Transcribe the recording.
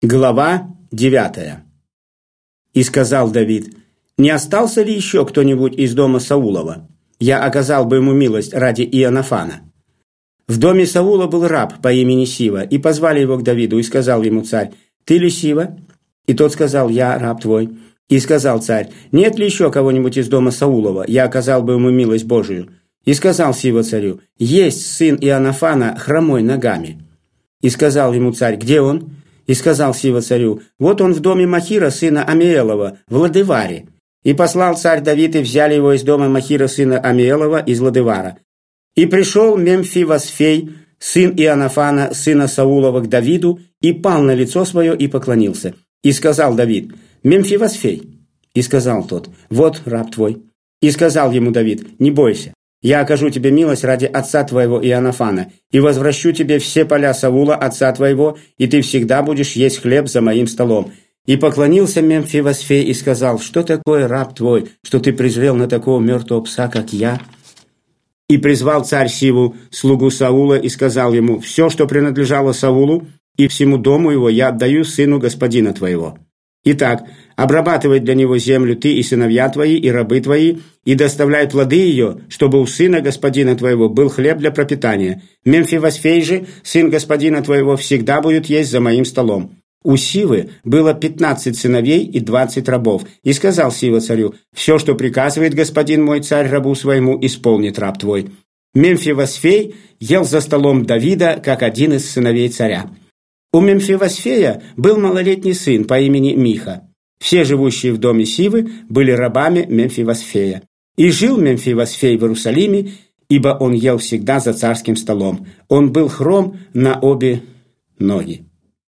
Глава 9. И сказал Давид: «Не остался ли еще кто-нибудь из дома Саулова? Я оказал бы ему милость ради Ионафана». В доме Саула был раб по имени Сива, и позвали его к Давиду, и сказал ему царь: «Ты ли Сива?» И тот сказал: «Я раб твой». И сказал царь: «Нет ли еще кого-нибудь из дома Саулова? Я оказал бы ему милость Божию». И сказал Сива царю: «Есть сын Ионафана, хромой ногами». И сказал ему царь: «Где он?» И сказал Сива царю: «Вот он в доме Махира, сына Амиэлова, в Лодеваре». И послал царь Давид, и взяли его из дома Махира, сына Амиэлова, из Лодевара. И пришел Мемфивосфей, сын Ионафана, сына Саулова, к Давиду, и пал на лицо свое, и поклонился. И сказал Давид: «Мемфивосфей». И сказал тот: «Вот раб твой». И сказал ему Давид: «Не бойся, я окажу тебе милость ради отца твоего Ионафана, и возвращу тебе все поля Саула, отца твоего, и ты всегда будешь есть хлеб за моим столом». И поклонился Мемфивосфей и сказал: «Что такое раб твой, что ты презрел на такого мертвого пса, как я?» И призвал царь Сиву, слугу Саула, и сказал ему: «Все, что принадлежало Саулу, и всему дому его я отдаю сыну господина твоего. Итак, обрабатывай для него землю ты и сыновья твои, и рабы твои, и доставляй плоды ее, чтобы у сына господина твоего был хлеб для пропитания. Мемфивосфей же, сын господина твоего, всегда будет есть за моим столом». У Сивы было 15 сыновей и 20 рабов. И сказал Сива царю: «Все, что приказывает господин мой царь рабу своему, исполнит раб твой». Мемфивосфей ел за столом Давида, как один из сыновей царя. У Мемфивосфея был малолетний сын по имени Миха. Все живущие в доме Сивы были рабами Мемфивосфея. И жил Мемфивосфей в Иерусалиме, ибо он ел всегда за царским столом. Он был хром на обе ноги.